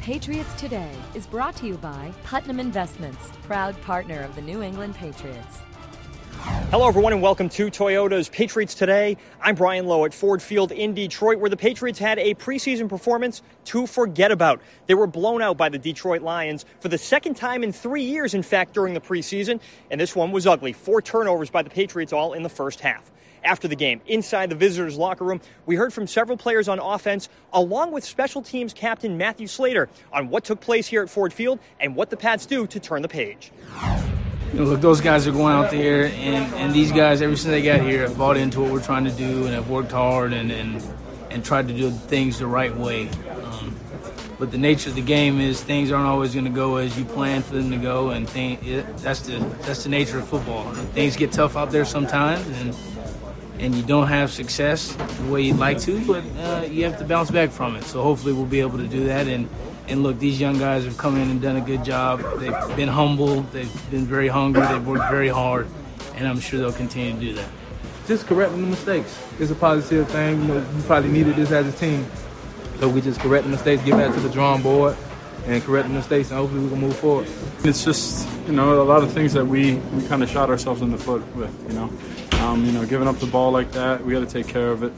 Patriots Today is brought to you by Putnam Investments, proud partner of the New England Patriots. Hello, everyone, and welcome to Toyota's Patriots Today. I'm Brian Lowe at Ford Field in Detroit, where the Patriots had a preseason performance to forget about. They were blown out by the Detroit Lions for the second time in 3 years, in fact, during the preseason, and this one was ugly. 4 turnovers by the Patriots, all in the first half. After the game, inside the visitors' locker room, we heard from several players on offense, along with special teams captain Matthew Slater, on what took place here at Ford Field and what the Pats do to turn the page. Look, those guys are going out there, and these guys, ever since they got here, have bought into what we're trying to do and have worked hard and tried to do things the right way. But the nature of the game is things aren't always going to go as you plan for them to go, and that's the nature of football. Things get tough out there sometimes, and you don't have success the way you'd like to, but you have to bounce back from it. So hopefully we'll be able to do that. And look, these young guys have come in and done a good job. They've been humble. They've been very hungry. They've worked very hard, and I'm sure they'll continue to do that. Just correcting the mistakes. It's a positive thing. You know, you probably needed this as a team. So we just correct the mistakes, get back to the drawing board, and correct the mistakes, and hopefully we can move forward. It's just, a lot of things that we kind of shot ourselves in the foot with, giving up the ball like that, we got to take care of it.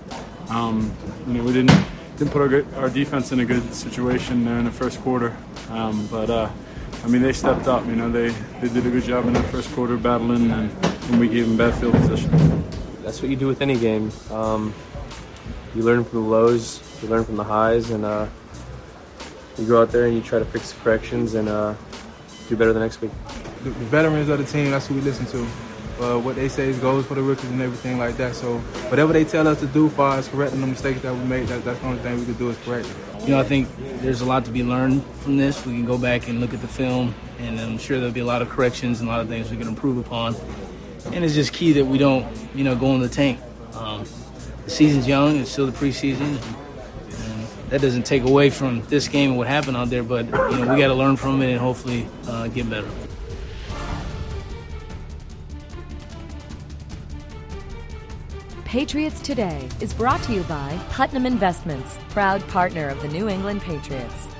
We didn't put our defense in a good situation there in the first quarter. They stepped up. They did a good job in that first quarter battling, and we gave them bad field position. That's what you do with any game. You learn from the lows, you learn from the highs, and you go out there and you try to fix the corrections and do better the next week. The veterans of the team, that's who we listen to. What they say goes for the rookies and everything like that. So whatever they tell us to do as far as correcting the mistakes that we made, that's the only thing we can do is correct it. I think there's a lot to be learned from this. We can go back and look at the film, and I'm sure there'll be a lot of corrections and a lot of things we can improve upon. And it's just key that we don't, go in the tank. The season's young. It's still the preseason. And that doesn't take away from this game and what happened out there, but, we got to learn from it and hopefully get better. Patriots Today is brought to you by Putnam Investments, proud partner of the New England Patriots.